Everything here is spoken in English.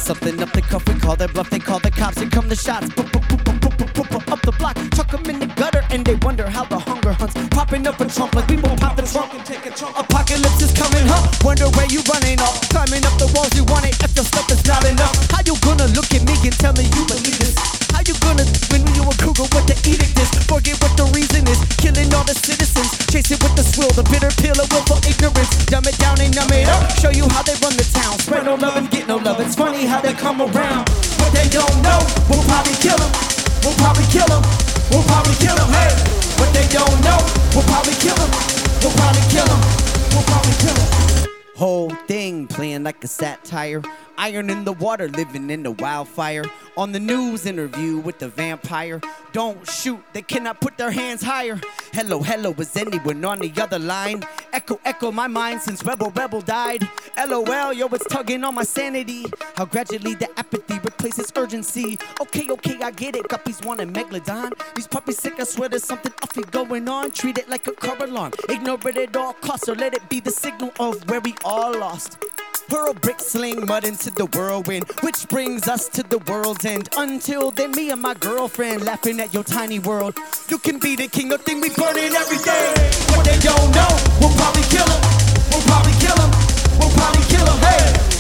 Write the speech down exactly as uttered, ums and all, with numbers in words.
Something up the cuff, we call their bluff, they call the cops, and come the shots. Up the block, chuck them in the gutter, and they wonder how the hunger hunts. Popping up a trunk like we won't pop the trunk and take a trunk. Apocalypse is coming, huh? Wonder where you running off. Climbing up the walls, you want it if your stuff is not enough. How you gonna look at me and tell me you believe this? How you gonna when you a cougar with the edict is? Forget what the reason is. Killing all the citizens, chase it with the swill, the bitter pill of willful ignorance. Dumb it down and numb it up. Show you how they run the town. Spread no love and get no love. It's funny how they come around. What they don't know, we'll probably kill them. We'll probably kill them. We'll probably kill them. Hey, what they don't know, we'll probably kill them. We'll probably kill them. We'll probably kill them. Whole thing playing like a satire. Iron in the water, living in the wildfire. On the news interview with the vampire. Don't shoot, they cannot put their hands higher. Hello, hello, is anyone on the other line? Echo, echo my mind since Rebel Rebel died. LOL, yo, it's tugging on my sanity. How gradually the apathy replaces urgency. Okay, okay, I get it. Guppies want a megalodon. These puppies sick, I swear there's something uffy going on. Treat it like a car alarm. Ignore it at all costs, or let it be the signal of where we all lost. Pearl brick sling mud into the whirlwind, which brings us to the world's end. Until then, me and my girlfriend laughing at your tiny world. You can be the king of thing, we burning every day. What they don't know, we'll probably kill them. We'll probably kill them. We'll probably kill them. Hey.